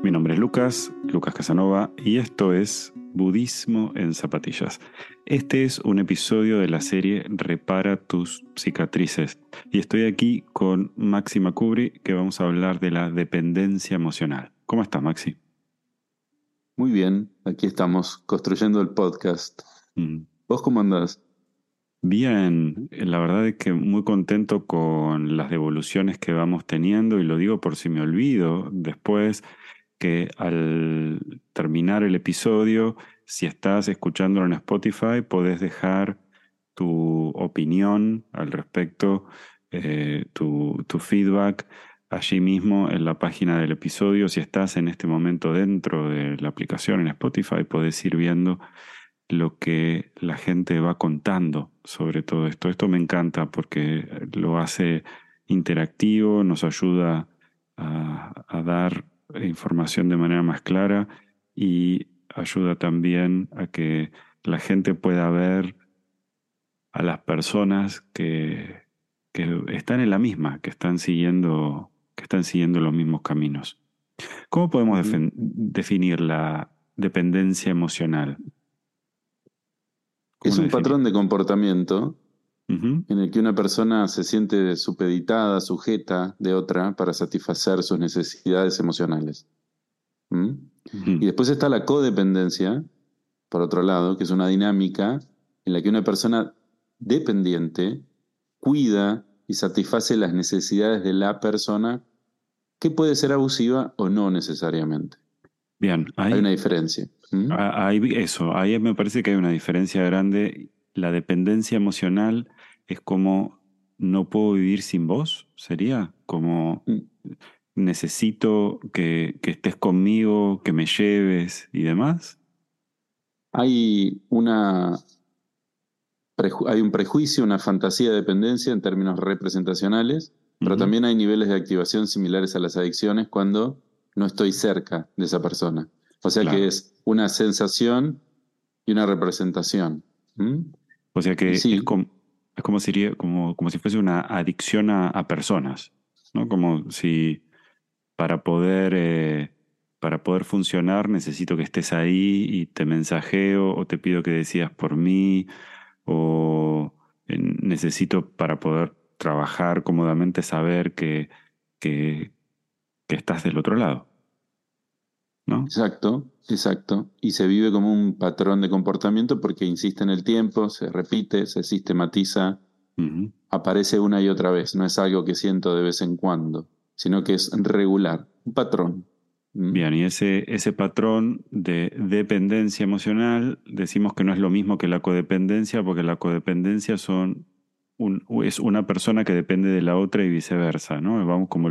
Mi nombre es Lucas Casanova, y esto es Budismo en Zapatillas. Este es un episodio de la serie Repara tus cicatrices, y estoy aquí con Maxi Macubri, que vamos a hablar de la dependencia emocional. ¿Cómo estás, Maxi? Muy bien, aquí estamos construyendo el podcast. Mm. ¿Vos cómo andás? Bien, la verdad es que muy contento con las devoluciones que vamos teniendo, y lo digo por si me olvido después, que al terminar el episodio, si estás escuchándolo en Spotify, podés dejar tu opinión al respecto, tu feedback allí mismo en la página del episodio. Si estás en este momento dentro de la aplicación en Spotify, podés ir viendo lo que la gente va contando sobre todo esto. Esto me encanta porque lo hace interactivo, nos ayuda a dar información de manera más clara, y ayuda también a que la gente pueda ver a las personas que están en la misma, que están siguiendo los mismos caminos. ¿Cómo podemos Ujú. definir la dependencia emocional? ¿Cómo Es la un definimos? patrón de comportamiento Ujú, en el que una persona se siente supeditada, sujeta de otra para satisfacer sus necesidades emocionales. ¿Mm? ujú. Y después está la codependencia, por otro lado, que es una dinámica en la que una persona dependiente cuida y satisface las necesidades de la persona, que puede ser abusiva o no necesariamente. Bien, Hay una diferencia. ¿Mm? ahí me parece que hay una diferencia grande. La dependencia emocional es como no puedo vivir sin vos, sería como Mm. necesito que estés conmigo, que me lleves y demás. Hay hay un prejuicio, una fantasía de dependencia en términos representacionales, pero Ujú, también hay niveles de activación similares a las adicciones cuando no estoy cerca de esa persona. O sea que claro. es una sensación y una representación. ¿Mm? O sea Y que sí, es como sería, como si fuese una adicción a personas, ¿no? Como si para poder funcionar necesito que estés ahí, y te mensajeo o te pido que decidas por mí, o necesito para poder trabajar cómodamente saber que, que estás del otro lado, ¿no? exacto, exacto. Y se vive como un patrón de comportamiento porque insiste en el tiempo, se repite, se sistematiza, Ujú. aparece una y otra vez. No es algo que siento de vez en cuando, sino que es regular, un patrón. ¿Mm? Bien, y ese patrón de dependencia emocional decimos que no es lo mismo que la codependencia, porque la codependencia es una persona que depende de la otra y viceversa, ¿no? Vamos como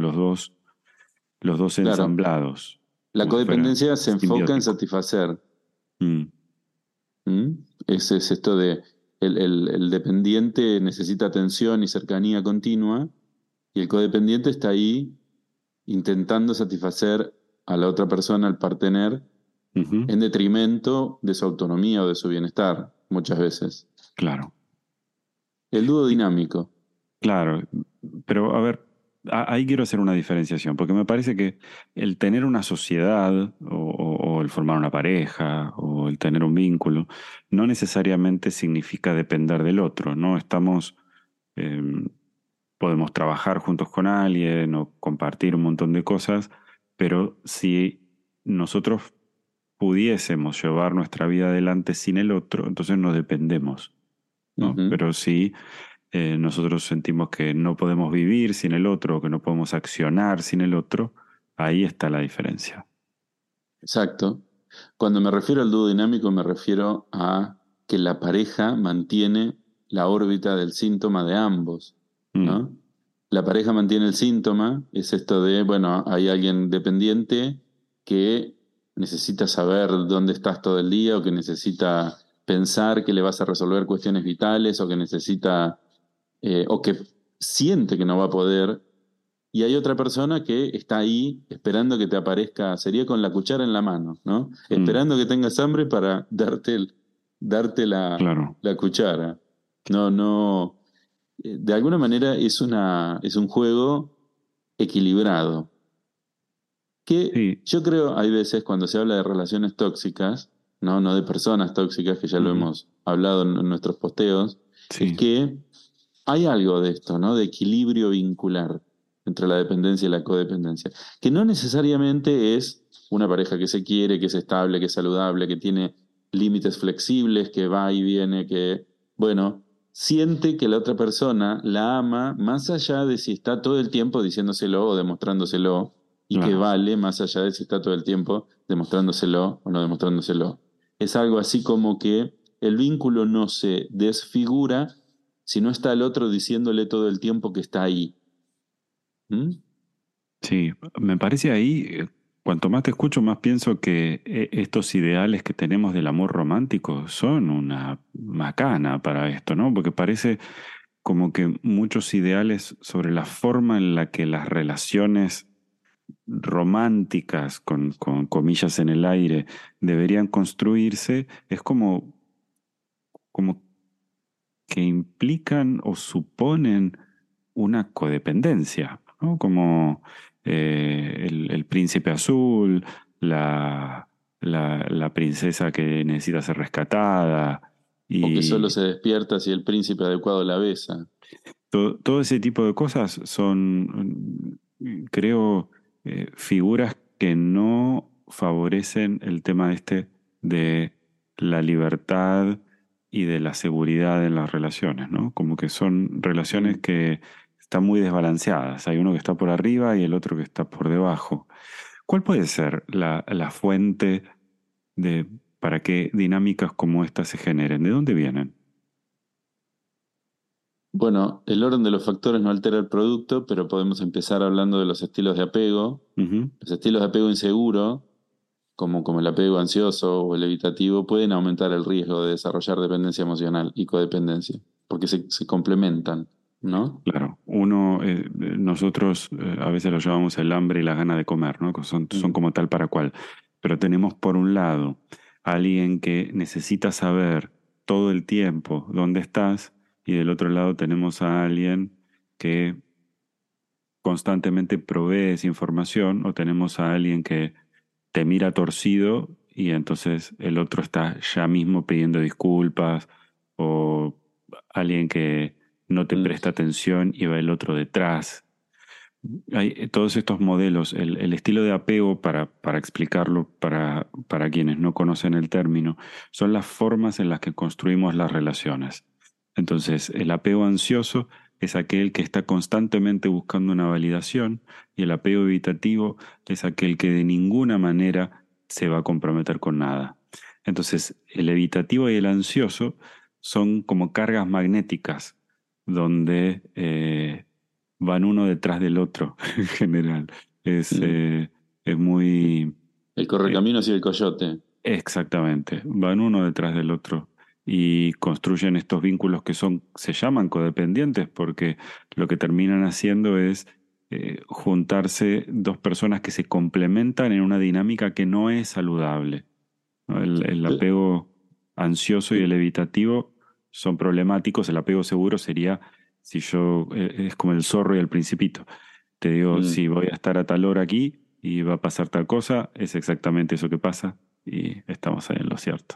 los dos Claro, ensamblados, la como si fuera codependencia se enfoca en simbiótico. satisfacer. Mm, ¿Mm? Es esto de el dependiente necesita atención y cercanía continua, y el codependiente está ahí intentando satisfacer a la otra persona, al partener, ujú, en detrimento de su autonomía o de su bienestar, muchas veces. claro. El dúo Y- dinámico. claro, pero a ver, ahí quiero hacer una diferenciación, porque me parece que el tener una sociedad, o el formar una pareja, o el tener un vínculo, no necesariamente significa depender del otro, ¿no? Eh, podemos trabajar juntos con alguien o compartir un montón de cosas, pero si nosotros pudiésemos llevar nuestra vida adelante sin el otro, entonces no dependemos, ¿no? Ujú. Pero si nosotros sentimos que no podemos vivir sin el otro, que no podemos accionar sin el otro, ahí está la diferencia. Exacto. Cuando me refiero al dúo dinámico, me refiero a que la pareja mantiene la órbita del síntoma de ambos, Mm, ¿no? La pareja mantiene el síntoma, es esto de, bueno, hay alguien dependiente que necesita saber dónde estás todo el día, o que necesita pensar que le vas a resolver cuestiones vitales, o que necesita, o que siente que no va a poder. Y hay otra persona que está ahí esperando que te aparezca, sería con la cuchara en la mano, ¿no? mm, Esperando que tengas hambre para darte claro. la cuchara. No, no. De alguna manera es un juego equilibrado. que Sí. yo creo, hay veces cuando se habla de relaciones tóxicas, no de personas tóxicas, que ya lo Ujú. hemos hablado en nuestros posteos, es Sí, que hay algo de esto, ¿no? De equilibrio vincular entre la dependencia y la codependencia, que no necesariamente es una pareja que se quiere, que es estable, que es saludable, que tiene límites flexibles, que va y viene, que, bueno, siente que la otra persona la ama más allá de si está todo el tiempo diciéndoselo o demostrándoselo, y que claro. vale más allá de si está todo el tiempo demostrándoselo o no demostrándoselo. Es algo así como que el vínculo no se desfigura si no está el otro diciéndole todo el tiempo que está ahí. ¿Mm? Sí, me parece ahí, cuanto más te escucho, más pienso que estos ideales que tenemos del amor romántico son una macana para esto, ¿no? Porque parece como que muchos ideales sobre la forma en la que las relaciones románticas, con comillas en el aire, deberían construirse, es como que implican o suponen una codependencia, ¿no? Como el príncipe azul, la princesa que necesita ser rescatada O que solo y se despierta si el príncipe adecuado la besa. todo ese tipo de cosas son, creo, figuras que no favorecen el tema este de la libertad y de la seguridad en las relaciones, ¿no? Como que son relaciones Mm. que están muy desbalanceadas. Hay uno que está por arriba y el otro que está por debajo. ¿Cuál puede ser la fuente de para que dinámicas como estas se generen? ¿De dónde vienen? Bueno, el orden de los factores no altera el producto, pero podemos empezar hablando de los estilos de apego. Ujú. Los estilos de apego inseguro, como el apego ansioso o el evitativo, pueden aumentar el riesgo de desarrollar dependencia emocional y codependencia, porque se complementan, ¿no? Claro, nosotros a veces lo llamamos el hambre y la gana de comer, ¿no? Que son Mm. como tal para cual. Pero tenemos por un lado a alguien que necesita saber todo el tiempo dónde estás y del otro lado tenemos a alguien que constantemente provee esa información o tenemos a alguien que te mira torcido y entonces el otro está ya mismo pidiendo disculpas o alguien que no te Mm. presta atención y va el otro detrás. Hay todos estos modelos, el estilo de apego, para explicarlo para quienes no conocen el término, son las formas en las que construimos las relaciones. Entonces, el apego ansioso es aquel que está constantemente buscando una validación y el apego evitativo es aquel que de ninguna manera se va a comprometer con nada. Entonces, el evitativo y el ansioso son como cargas magnéticas donde van uno detrás del otro en general. Es, Mm. eh, es muy... El eh, correcaminos y el coyote. exactamente, van uno detrás del otro y construyen estos vínculos que se llaman codependientes porque lo que terminan haciendo es juntarse dos personas que se complementan en una dinámica que no es saludable, ¿no? El Pe- apego ansioso y pe- el evitativo son problemáticos. El apego seguro sería si yo, es como el zorro y el principito. Te digo, mm. si voy a estar a tal hora aquí y va a pasar tal cosa, es exactamente eso que pasa y estamos ahí en lo cierto.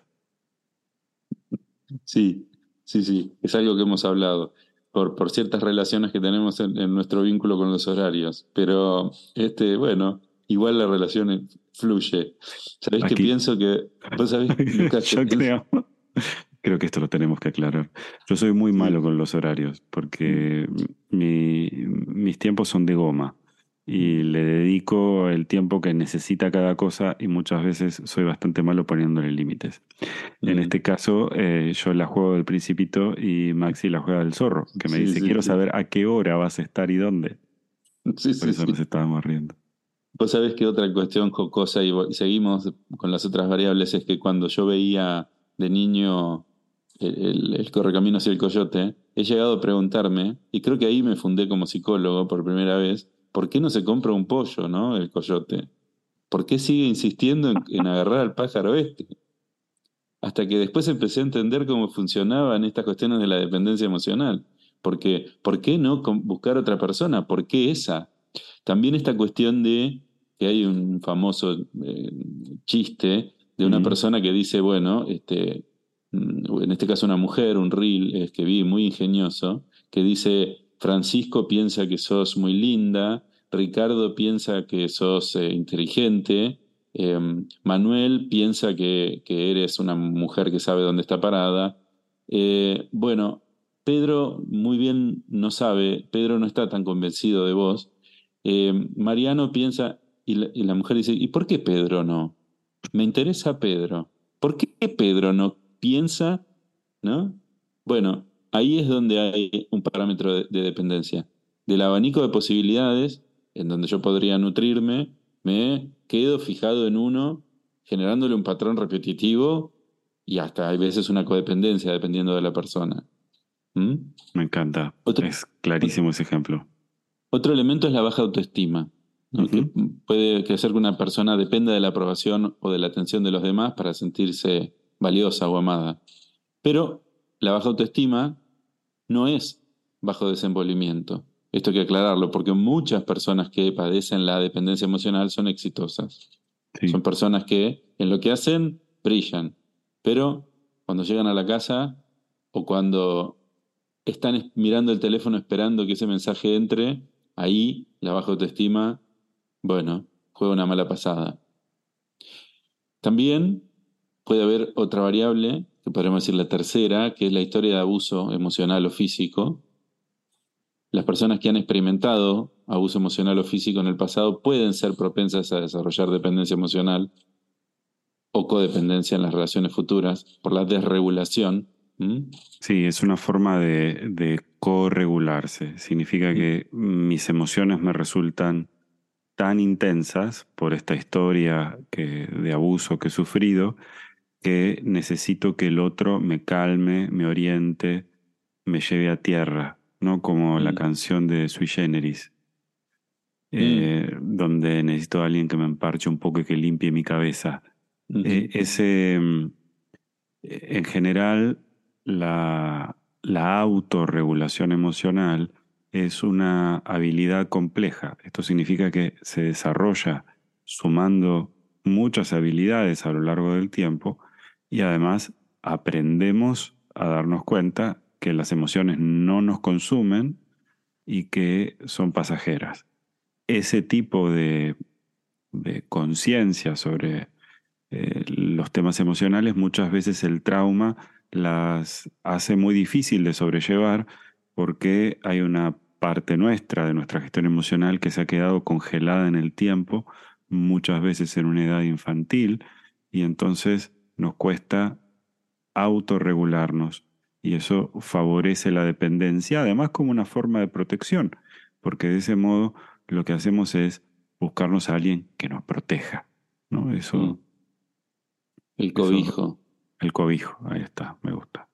Sí, sí, sí, es algo que hemos hablado por ciertas relaciones que tenemos en nuestro vínculo con los horarios, pero bueno, igual la relación fluye. ¿Sabés qué Aquí, pienso que, vos sabés, Lucas, que yo pienso? creo que esto lo tenemos que aclarar. Yo soy muy malo Sí. con los horarios Mm. porque mis tiempos son de goma y le dedico el tiempo que necesita cada cosa y muchas veces soy bastante malo poniéndole límites. En Mm. este caso, yo la juego del Principito y Maxi la juega del Zorro, que me Sí, dice, sí, quiero sí. saber a qué hora vas a estar y dónde. Sí, Por sí, eso nos sí. estábamos riendo. Vos sabés que otra cuestión jocosa, y seguimos con las otras variables, es que cuando yo veía de niño el Correcaminos y el Coyote, he llegado a preguntarme, y creo que ahí me fundé como psicólogo por primera vez, ¿por qué no se compra un pollo, no? El coyote. ¿Por qué sigue insistiendo en agarrar al pájaro este? Hasta que después empecé a entender cómo funcionaban estas cuestiones de la dependencia emocional. Porque, ¿por qué no buscar otra persona? ¿Por qué esa? También esta cuestión de que hay un famoso chiste de una Mm, persona que dice, bueno, en este caso una mujer, un reel que vi muy ingenioso, que dice, Francisco piensa que sos muy linda, Ricardo piensa que sos inteligente, eh, Manuel piensa que eres una mujer que sabe dónde está parada. Bueno, Pedro muy bien no sabe, Pedro no está tan convencido de vos. Mariano piensa, y la mujer dice, ¿y por qué Pedro no? Me interesa Pedro. ¿Por qué Pedro no piensa, no? Bueno, ahí es donde hay un parámetro de dependencia. Del abanico de posibilidades, en donde yo podría nutrirme, me quedo fijado en uno, generándole un patrón repetitivo y hasta hay veces una codependencia dependiendo de la persona. ¿Mm? me encanta. Otro, Es clarísimo ese ejemplo. otro elemento es la baja autoestima, ¿no? Que Ujú. puede que hacer que una persona dependa de la aprobación o de la atención de los demás para sentirse valiosa o amada. Pero la baja autoestima no es bajo desenvolvimiento. Esto hay que aclararlo, porque muchas personas que padecen la dependencia emocional son exitosas. Sí, Son personas que en lo que hacen brillan, pero cuando llegan a la casa o cuando están mirando el teléfono esperando que ese mensaje entre, ahí la baja autoestima, bueno, juega una mala pasada. También puede haber otra variable, que podríamos decir la tercera, que es la historia de abuso emocional o físico. Las personas que han experimentado abuso emocional o físico en el pasado pueden ser propensas a desarrollar dependencia emocional o codependencia en las relaciones futuras por la desregulación. ¿Mm? sí, es una forma de corregularse. Significa ¿Mm? que mis emociones me resultan tan intensas por esta historia de abuso que he sufrido que necesito que el otro me calme, me oriente, me lleve a tierra, ¿no? Como la ¿Mm? canción de Sui Generis, ¿Mm? donde necesito a alguien que me emparche un poco y que limpie mi cabeza. Ujú. Ese, en general, la autorregulación emocional es una habilidad compleja. Esto significa que se desarrolla sumando muchas habilidades a lo largo del tiempo y además aprendemos a darnos cuenta que las emociones no nos consumen y que son pasajeras. Ese tipo de conciencia sobre los temas emocionales, muchas veces el trauma las hace muy difícil de sobrellevar porque hay una parte nuestra de nuestra gestión emocional que se ha quedado congelada en el tiempo, muchas veces en una edad infantil, y entonces nos cuesta autorregularnos. Y eso favorece la dependencia, además como una forma de protección, porque de ese modo lo que hacemos es buscarnos a alguien que nos proteja, ¿no? ¿Mm? El Eso, cobijo. el cobijo, ahí está, me gusta.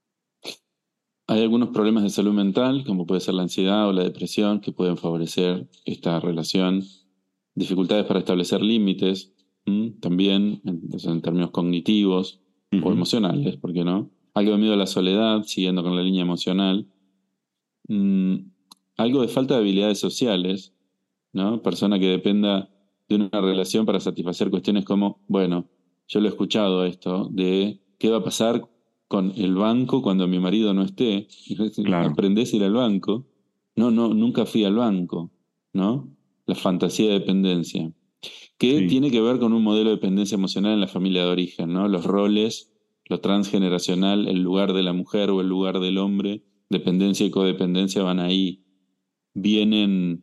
Hay algunos problemas de salud mental, como puede ser la ansiedad o la depresión, que pueden favorecer esta relación. Dificultades para establecer límites, también en términos cognitivos o Ujú. emocionales, ¿por qué no? Algo de miedo a la soledad, siguiendo con la línea emocional. Mm, Algo de falta de habilidades sociales, ¿no? Persona que dependa de una relación para satisfacer cuestiones como, bueno, yo lo he escuchado esto, de qué va a pasar con el banco cuando mi marido no esté. Claro, ¿Aprendés a ir al banco? No, no, nunca fui al banco, ¿no? La fantasía de dependencia, que sí. tiene que ver con un modelo de dependencia emocional en la familia de origen, ¿no? Los roles, lo transgeneracional, el lugar de la mujer o el lugar del hombre, dependencia y codependencia van ahí, vienen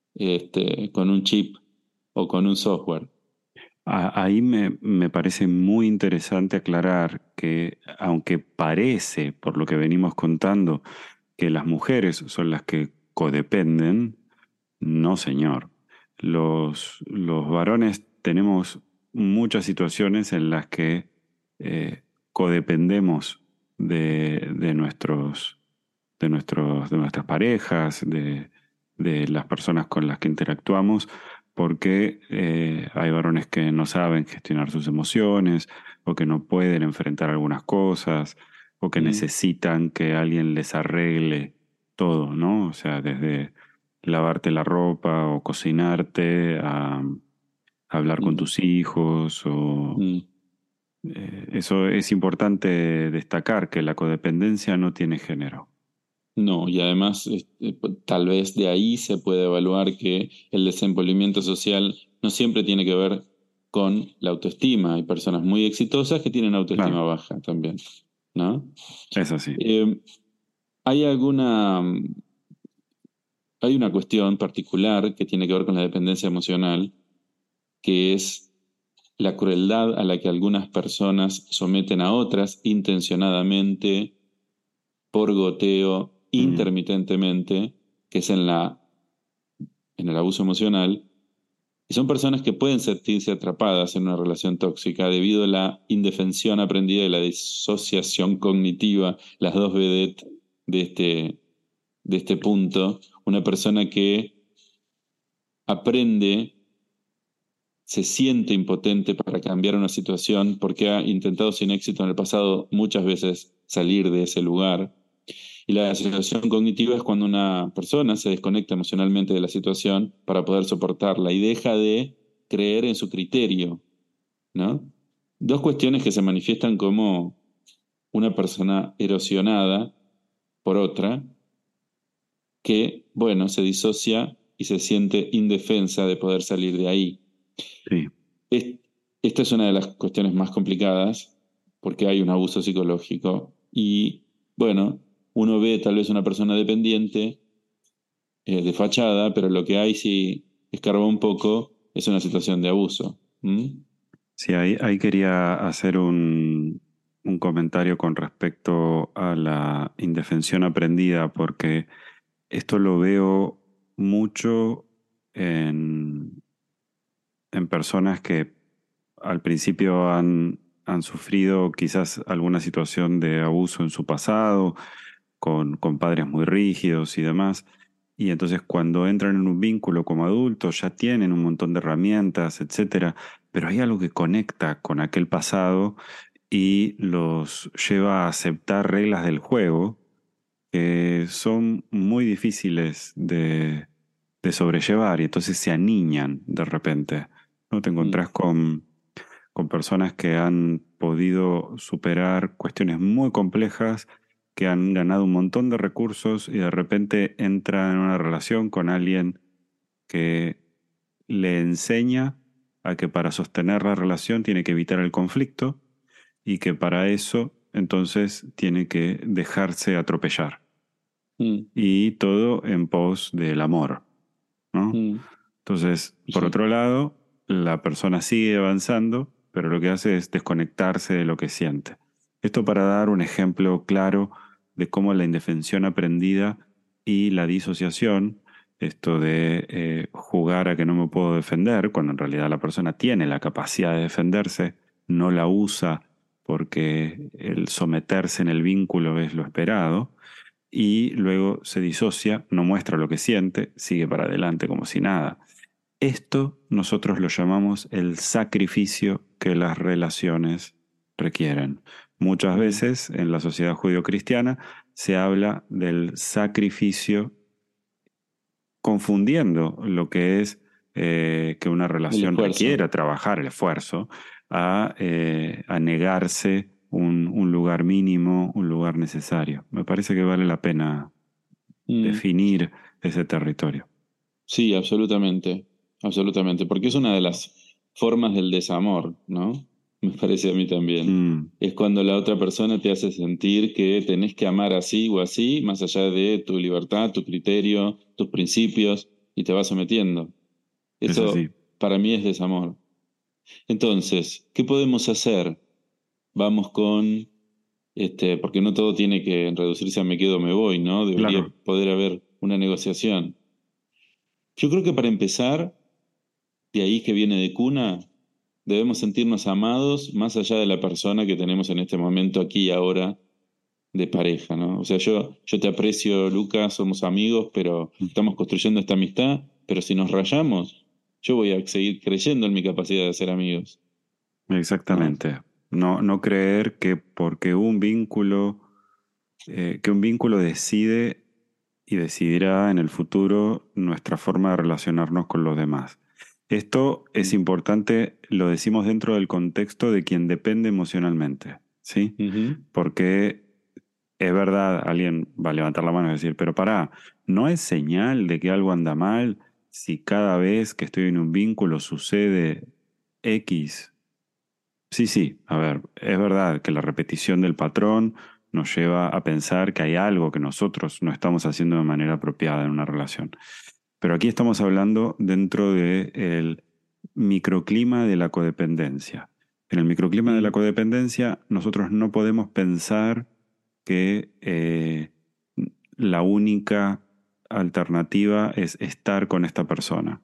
con un chip o con un software. Ahí me parece muy interesante aclarar que aunque parece, por lo que venimos contando, que las mujeres son las que codependen, no, señor. Los varones tenemos muchas situaciones en las que codependemos de de nuestras parejas, de las personas con las que interactuamos, porque hay varones que no saben gestionar sus emociones o que no pueden enfrentar algunas cosas o que Mm, necesitan que alguien les arregle todo, ¿no? O sea, desde lavarte la ropa o cocinarte hablar con mm, tus hijos o mm. eso es importante destacar, que la codependencia no tiene género. No, y además tal vez de ahí se puede evaluar que el desenvolvimiento social no siempre tiene que ver con la autoestima. Hay personas muy exitosas que tienen autoestima Claro, baja también, ¿no? es así. Eh, hay hay una cuestión particular que tiene que ver con la dependencia emocional, que es la crueldad a la que algunas personas someten a otras intencionadamente, por goteo, Mm, intermitentemente, que es en el abuso emocional, y son personas que pueden sentirse atrapadas en una relación tóxica debido a la indefensión aprendida y la disociación cognitiva, las dos vedettes de este punto. Una persona que aprende, se siente impotente para cambiar una situación porque ha intentado sin éxito en el pasado muchas veces salir de ese lugar. Y la situación cognitiva es cuando una persona se desconecta emocionalmente de la situación para poder soportarla y deja de creer en su criterio, ¿no? Dos cuestiones que se manifiestan como una persona erosionada por otra, que, bueno, se disocia y se siente indefensa de poder salir de ahí. sí, Es- Esta es una de las cuestiones más complicadas porque hay un abuso psicológico y, bueno, uno ve tal vez una persona dependiente de fachada, pero lo que hay si escarba un poco es una situación de abuso. ¿Mm? sí, ahí quería hacer un comentario con respecto a la indefensión aprendida, porque esto lo veo mucho en, en personas que al principio han sufrido quizás alguna situación de abuso en su pasado, con padres muy rígidos y demás. Y entonces cuando entran en un vínculo como adultos ya tienen un montón de herramientas, etcétera, pero hay algo que conecta con aquel pasado y los lleva a aceptar reglas del juego que son muy difíciles de sobrellevar y entonces se aniñan de repente. ¿No? Te Mm, encontrás con personas que han podido superar cuestiones muy complejas, que han ganado un montón de recursos y de repente entran en una relación con alguien que le enseña a que para sostener la relación tiene que evitar el conflicto y que para eso entonces tiene que dejarse atropellar mm, y todo en pos del amor, ¿no? mm, Entonces, por sí. otro lado, la persona sigue avanzando, pero lo que hace es desconectarse de lo que siente. Esto para dar un ejemplo claro de cómo la indefensión aprendida y la disociación, esto de jugar a que no me puedo defender, cuando en realidad la persona tiene la capacidad de defenderse, no la usa porque el someterse en el vínculo es lo esperado, y luego se disocia, no muestra lo que siente, sigue para adelante como si nada. Esto nosotros lo llamamos el sacrificio que las relaciones requieren. Muchas Mm, veces en la sociedad judio-cristiana se habla del sacrificio confundiendo lo que es que una el relación esfuerzo. requiera trabajar el esfuerzo a negarse un lugar mínimo, un lugar necesario. Me parece que vale la pena Mm, definir ese territorio. sí, absolutamente, absolutamente, porque es una de las formas del desamor, ¿no? Me parece a mí también. Mm, Es cuando la otra persona te hace sentir que tenés que amar así o así, más allá de tu libertad, tu criterio, tus principios, y te va sometiendo. es así. Eso para mí es desamor. Entonces, ¿qué podemos hacer? Vamos con, porque no todo tiene que reducirse a me quedo, me voy, ¿no? Debería Claro, poder haber una negociación. Yo creo que para empezar, de ahí que viene de cuna, debemos sentirnos amados más allá de la persona que tenemos en este momento aquí y ahora de pareja, ¿no? O sea, yo te aprecio, Lucas, somos amigos, pero estamos construyendo esta amistad, pero si nos rayamos, yo voy a seguir creyendo en mi capacidad de ser amigos, ¿no? exactamente. No, no creer que porque que un vínculo decide y decidirá en el futuro nuestra forma de relacionarnos con los demás. Esto es importante, lo decimos dentro del contexto de quien depende emocionalmente, ¿sí? Ujú. Porque es verdad, alguien va a levantar la mano y decir, pero pará, ¿no es señal de que algo anda mal si cada vez que estoy en un vínculo sucede X? Sí, sí, a ver, es verdad que la repetición del patrón nos lleva a pensar que hay algo que nosotros no estamos haciendo de manera apropiada en una relación. Pero aquí estamos hablando dentro del microclima de la codependencia. En el microclima de la Mm. codependencia, nosotros no podemos pensar que la única alternativa es estar con esta persona.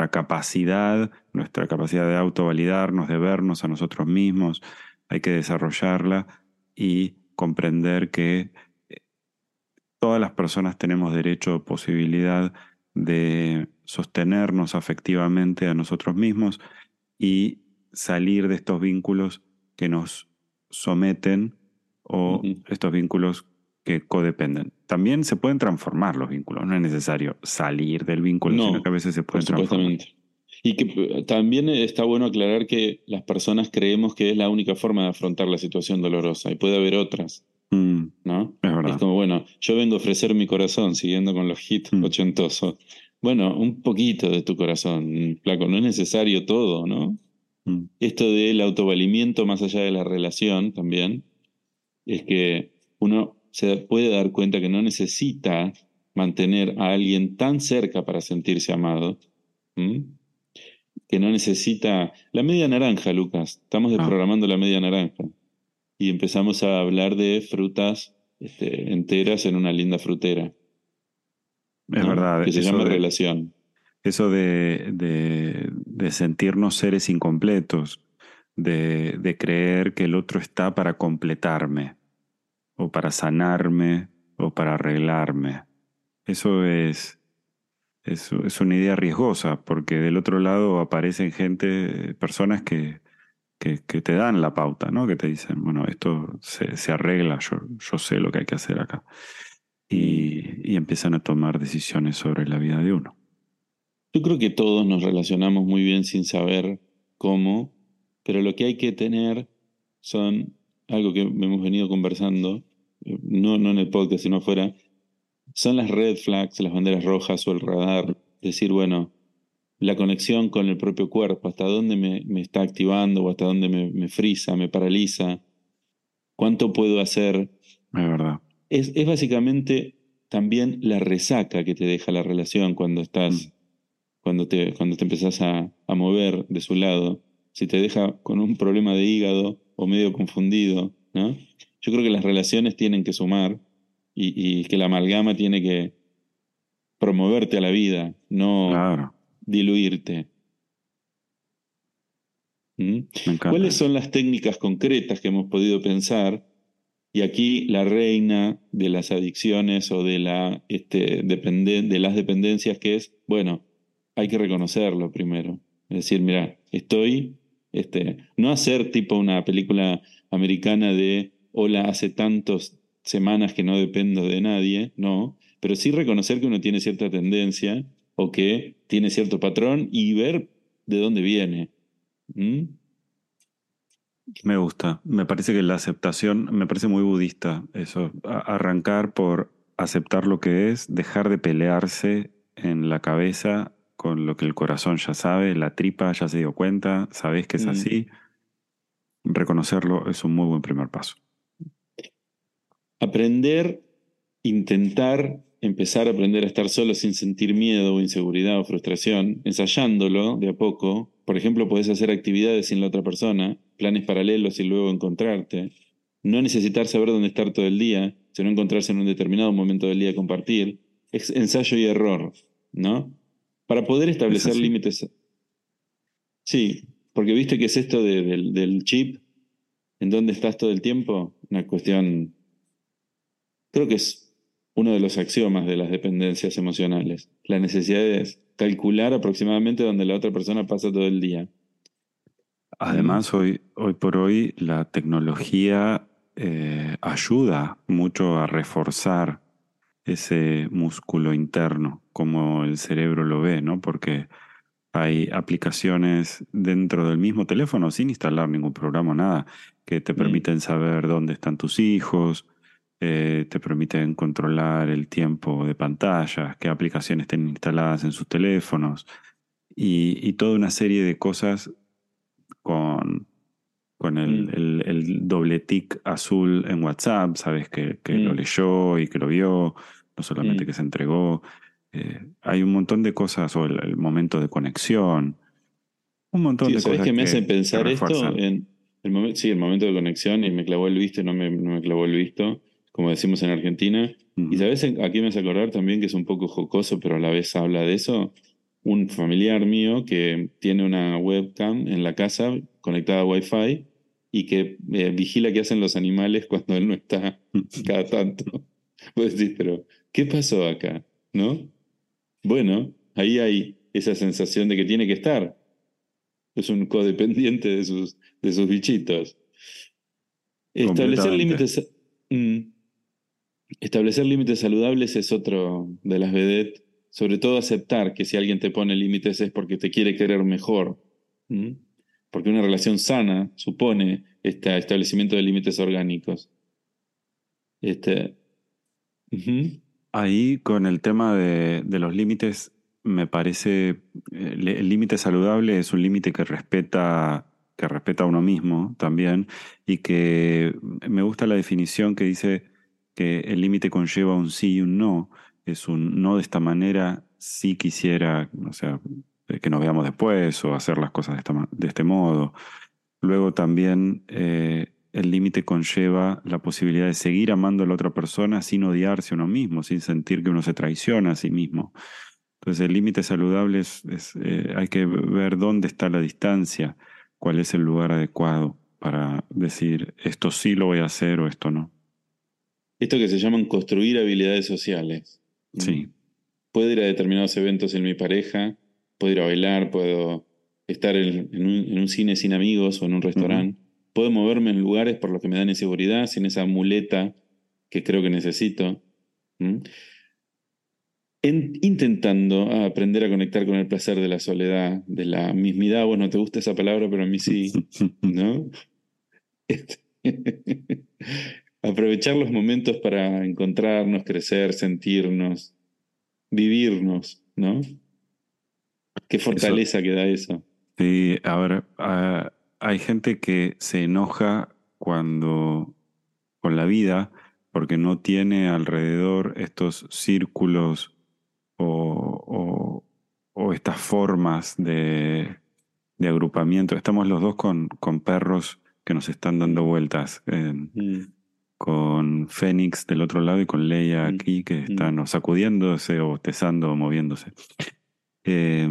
Nuestra capacidad de autovalidarnos, de vernos a nosotros mismos, hay que desarrollarla y comprender que todas las personas tenemos derecho o posibilidad de sostenernos afectivamente a nosotros mismos y salir de estos vínculos que nos someten o Ujú. estos vínculos que codependen. También se pueden transformar los vínculos, no es necesario salir del vínculo, sino que a No, veces se por pueden transformar. supuestamente. Y que también está bueno aclarar que las personas creemos que es la única forma de afrontar la situación dolorosa y puede haber otras, Mm, ¿no? es Es verdad. como, bueno, yo vengo a ofrecer mi corazón, siguiendo con los hits Mm, ochentosos. Bueno, un poquito de tu corazón, flaco, no es necesario todo, ¿no? mm, Esto del autovalimiento más allá de la relación también, es que uno se puede dar cuenta que no necesita mantener a alguien tan cerca para sentirse amado, ¿m? Que no necesita la media naranja, Lucas. Estamos ah, desprogramando la media naranja y empezamos a hablar de frutas enteras en una linda frutera, es ¿no? verdad, Que se llama relación. eso de sentirnos seres incompletos, de creer que el otro está para completarme, o para sanarme, o para arreglarme. Eso es una idea riesgosa, porque del otro lado aparecen gente, personas que te dan la pauta, ¿no? Que te dicen, bueno, esto se arregla, yo sé lo que hay que hacer acá. Mm. Y empiezan a tomar decisiones sobre la vida de uno. Yo creo que todos nos relacionamos muy bien sin saber cómo, pero lo que hay que tener son algo que hemos venido conversando, no en el podcast, sino afuera, son las red flags, las banderas rojas o el radar. Decir, bueno, la conexión con el propio cuerpo, hasta dónde me está activando o hasta dónde me frisa, me paraliza, cuánto puedo hacer. Es verdad. Es básicamente también la resaca que te deja la relación cuando Mm. estás, cuando te empezás a mover de su lado. Si te deja con un problema de hígado o medio confundido, ¿no? Yo creo que las relaciones tienen que sumar y que la amalgama tiene que promoverte a la vida, no Claro, diluirte. ¿Mm? me encanta ¿Cuáles eso. son las técnicas concretas que hemos podido pensar? Y aquí la reina de las adicciones o de de las dependencias, que es, bueno, hay que reconocerlo primero. Es decir, mira, no hacer tipo una película americana de, hola, hace tantas semanas que no dependo de nadie, no, pero sí reconocer que uno tiene cierta tendencia o que tiene cierto patrón y ver de dónde viene. ¿Mm? Me gusta. Me parece que la aceptación, me parece muy budista eso. Arrancar por aceptar lo que es, dejar de pelearse en la cabeza con lo que el corazón ya sabe, la tripa ya se dio cuenta, sabés que es Mm. así. Reconocerlo es un muy buen primer paso. Aprender, intentar, empezar a aprender a estar solo sin sentir miedo o inseguridad o frustración, ensayándolo de a poco. Por ejemplo, podés hacer actividades sin la otra persona, planes paralelos y luego encontrarte. No necesitar saber dónde estar todo el día, sino encontrarse en un determinado momento del día y compartir. Es ensayo y error, ¿no? Para poder Es establecer así. límites. Sí, porque viste que es esto del chip, en dónde estás todo el tiempo, una cuestión. Creo que es uno de los axiomas de las dependencias emocionales. La necesidad de calcular aproximadamente donde la otra persona pasa todo el día. ¿Mm? Además, hoy por hoy la tecnología ayuda mucho a reforzar ese músculo interno, como el cerebro lo ve, ¿no? Porque Hay aplicaciones dentro del mismo teléfono sin instalar ningún programa o nada que te Mm. permiten saber dónde están tus hijos, te permiten controlar el tiempo de pantalla, qué aplicaciones tienen instaladas en sus teléfonos y toda una serie de cosas con, con Mm. el doble tick azul en WhatsApp, sabes que lo Mm. leyó y que lo vio, no solamente Mm. que se entregó. Hay un montón de cosas, o el momento de conexión, un montón Tío, de ¿sabés cosas qué me hace que pensar esto? refuerzan. En el momento, sí, el momento de conexión y me clavó el visto y no me clavó el visto, como decimos en Argentina. ¿Y Ujú. sabés a qué me hace acordar también que es un poco jocoso, pero a la vez habla de eso? Un familiar mío que tiene una webcam en la casa conectada a Wi-Fi y que vigila qué hacen los animales cuando él no está cada tanto. Vos decís, pero ¿qué pasó acá? ¿No? Bueno, ahí hay esa sensación de que tiene que estar. Es un codependiente de sus bichitos. Establecer Completamente. límites, mm, establecer límites saludables es otro de las vedettes. Sobre todo aceptar que si alguien te pone límites es porque te quiere querer mejor. ¿Mm? Porque una relación sana supone este establecimiento de límites orgánicos. Este, ujú. Ahí con el tema de los límites, me parece, el límite saludable es un límite que respeta a uno mismo también, y que me gusta la definición que dice que el límite conlleva un sí y un no. Es un no de esta manera, sí quisiera, o sea, que nos veamos después o hacer las cosas de este modo. Luego también el límite conlleva la posibilidad de seguir amando a la otra persona sin odiarse a uno mismo, sin sentir que uno se traiciona a sí mismo. Entonces el límite saludable hay que ver dónde está la distancia, cuál es el lugar adecuado para decir esto sí lo voy a hacer o esto no. Esto que se llaman construir habilidades sociales. ¿Mm? Sí. Puedo ir a determinados eventos en mi pareja, puedo ir a bailar, puedo estar en un cine sin amigos o en un Ujú. restaurante, puedo moverme en lugares por los que me dan inseguridad, sin esa muleta que creo que necesito. ¿Mm? Intentando aprender a conectar con el placer de la soledad, de la mismidad. Bueno, te gusta esa palabra, pero a mí sí, ¿no? Aprovechar los momentos para encontrarnos, crecer, sentirnos, vivirnos, ¿no? Qué Eso, fortaleza que da eso. sí, a ver, hay gente que se enoja con la vida porque no tiene alrededor estos círculos o, o estas formas de agrupamiento. Estamos los dos con perros que nos están dando Mm. vueltas, Mm. con Fénix del otro lado y con Leia Mm. aquí que Mm. están o sacudiéndose o tezando o moviéndose. Eh,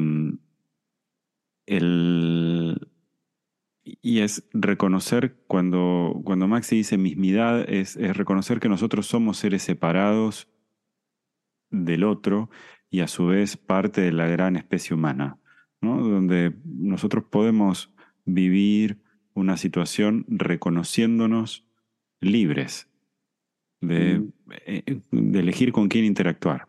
el, y es reconocer, cuando Maxi dice mismidad, es reconocer que nosotros somos seres separados del otro y a su vez parte de la gran especie humana, ¿no? Donde nosotros podemos vivir una situación reconociéndonos libres de, Mm. de elegir con quién interactuar.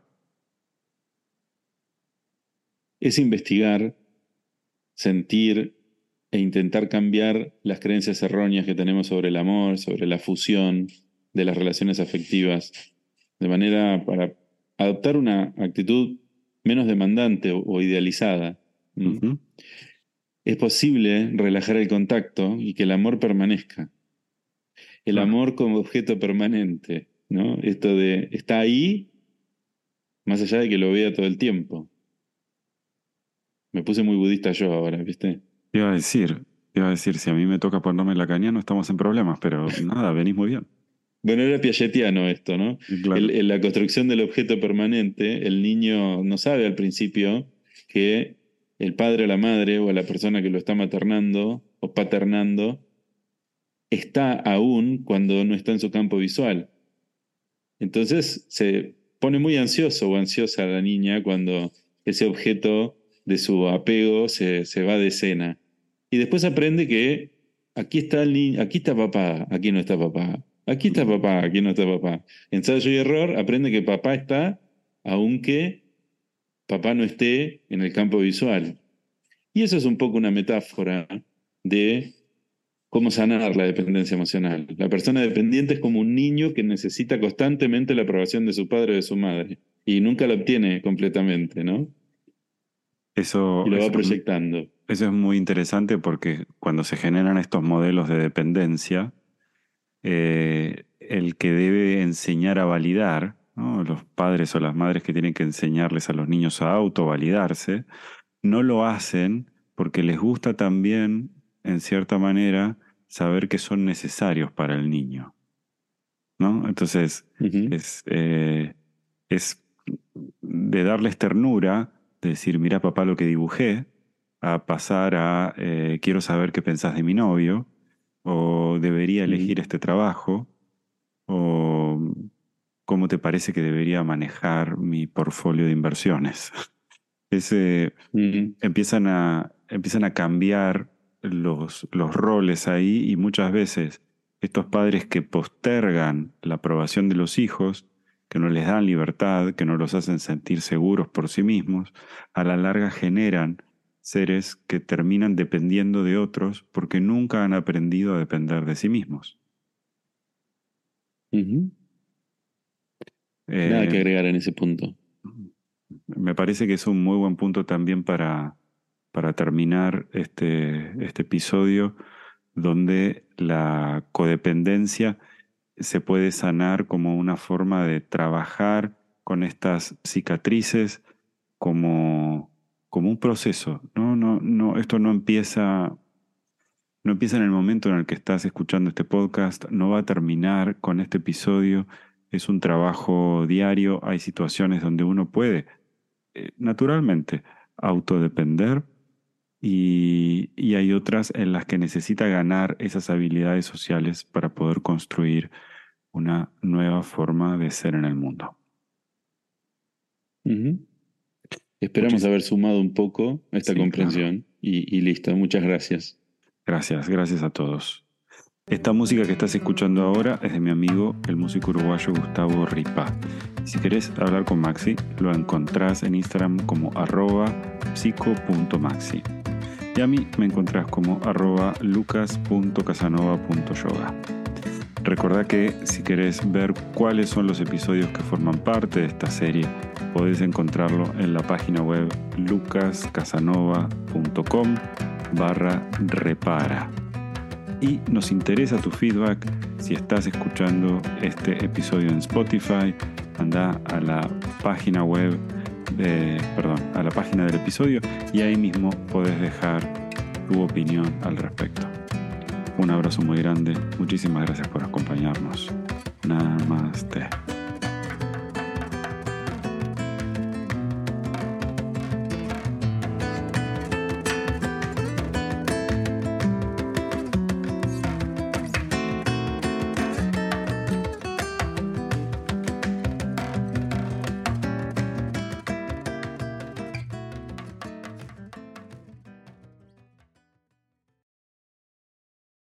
Es investigar, sentir e intentar cambiar las creencias erróneas que tenemos sobre el amor, sobre la fusión de las relaciones afectivas, de manera para adoptar una actitud menos demandante o idealizada. ¿Mm? Ujú. Es posible relajar el contacto y que el amor permanezca. El Claro. amor como objeto permanente, ¿no? Esto de está ahí, más allá de que lo vea todo el tiempo. Me puse muy budista yo ahora, ¿viste? Te iba a decir, si a mí me toca ponerme la caña, no estamos en problemas, pero nada, venís muy bien. Bueno, era piagetiano esto, ¿no? Claro. En la construcción del objeto permanente, el niño no sabe al principio que el padre o la madre o la persona que lo está maternando o paternando está aún cuando no está en su campo visual. Entonces se pone muy ansioso o ansiosa la niña cuando ese objeto de su apego se va de escena. Y después aprende que aquí está el niño, aquí está papá, aquí no está papá. Aquí está Ujú. papá, aquí no está papá. Ensayo y error, aprende que papá está, aunque papá no esté en el campo visual. Y eso es un poco una metáfora de cómo sanar la dependencia emocional. La persona dependiente es como un niño que necesita constantemente la aprobación de su padre o de su madre y nunca la obtiene completamente, ¿no? Y Eso, lo va eso, proyectando. eso es muy interesante porque cuando se generan estos modelos de dependencia, el que debe enseñar a validar, ¿no? Los padres o las madres que tienen que enseñarles a los niños a autovalidarse, no lo hacen porque les gusta también, en cierta manera, saber que son necesarios para el niño, ¿no? Entonces, Ujú, es de darles ternura, de decir, mira papá lo que dibujé, a pasar a quiero saber qué pensás de mi novio, o debería ujú, elegir este trabajo, o cómo te parece que debería manejar mi portfolio de inversiones. Ese, ujú, empiezan a cambiar los roles ahí y muchas veces estos padres que postergan la aprobación de los hijos, que no les dan libertad, que no los hacen sentir seguros por sí mismos, a la larga generan seres que terminan dependiendo de otros porque nunca han aprendido a depender de sí mismos. ujú. Nada Eh, que agregar en ese punto. Me parece que es un muy buen punto también para terminar este episodio, donde la codependencia se puede sanar como una forma de trabajar con estas cicatrices como un proceso. No, no, no, esto no empieza en el momento en el que estás escuchando este podcast, no va a terminar con este episodio. Es un trabajo diario, hay situaciones donde uno puede naturalmente autodepender y hay otras en las que necesita ganar esas habilidades sociales para poder construir una nueva forma de ser en el mundo. Ujú. Esperamos Muchísimas haber sumado un poco a esta sí, claro. comprensión y listo. Muchas gracias. Gracias, gracias a todos. Esta música que estás escuchando ahora es de mi amigo, el músico uruguayo Gustavo Ripa. Si querés hablar con Maxi, lo encontrás en Instagram como @psico.maxi. Y a mí me encontrás como @lucas.casanova.yoga. Recordá que si querés ver cuáles son los episodios que forman parte de esta serie, podés encontrarlo en la página web lucascasanova.com/repara. Y nos interesa tu feedback. Si estás escuchando este episodio en Spotify, anda a la página web a la página del episodio y ahí mismo podés dejar tu opinión al respecto. Un abrazo muy grande, muchísimas gracias por acompañarnos. Namaste.